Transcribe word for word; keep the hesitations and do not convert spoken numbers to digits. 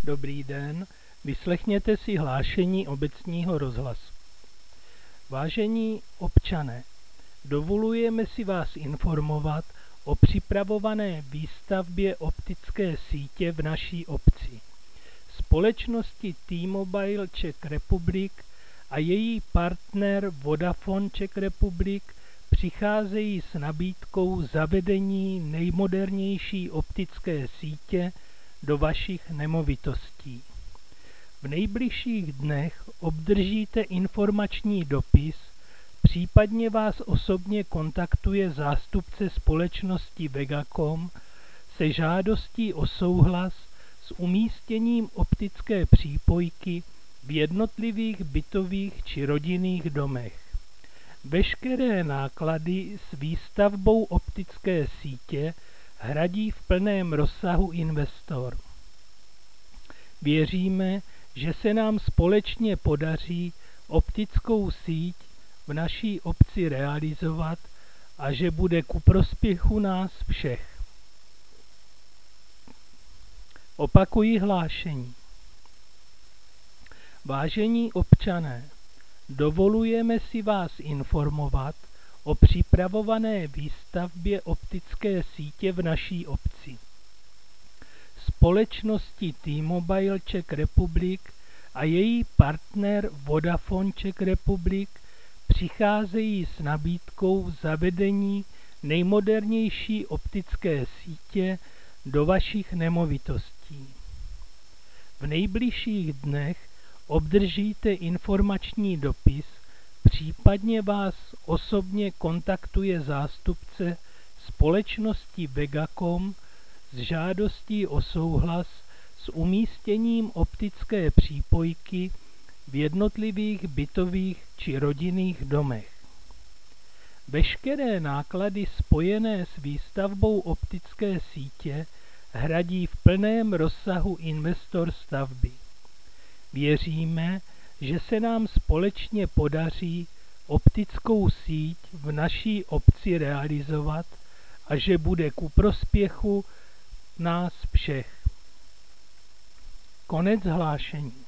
Dobrý den, vyslechněte si hlášení obecního rozhlasu. Vážení občané, dovolujeme si vás informovat o připravované výstavbě optické sítě v naší obci. Společnosti T-Mobile Czech Republic a její partner Vodafone Czech Republic přicházejí s nabídkou zavedení nejmodernější optické sítě do vašich nemovitostí. V nejbližších dnech obdržíte informační dopis, případně vás osobně kontaktuje zástupce společnosti Vegacom se žádostí o souhlas s umístěním optické přípojky v jednotlivých bytových či rodinných domech. Veškeré náklady s výstavbou optické sítě hradí v plném rozsahu investor. Věříme, že se nám společně podaří optickou síť v naší obci realizovat a že bude ku prospěchu nás všech. Opakuji hlášení. Vážení občané, dovolujeme si vás informovat o připravované výstavbě optické sítě v naší obci. Společnosti T-Mobile Czech Republic a její partner Vodafone Czech Republic přicházejí s nabídkou zavedení nejmodernější optické sítě do vašich nemovitostí. V nejbližších dnech obdržíte informační dopis, případně vás osobně kontaktuje zástupce společnosti Vegacom s žádostí o souhlas s umístěním optické přípojky v jednotlivých bytových či rodinných domech. Veškeré náklady spojené s výstavbou optické sítě hradí v plném rozsahu investor stavby. Věříme, že se nám společně podaří optickou síť v naší obci realizovat a že bude ku prospěchu nás všech. Konec hlášení.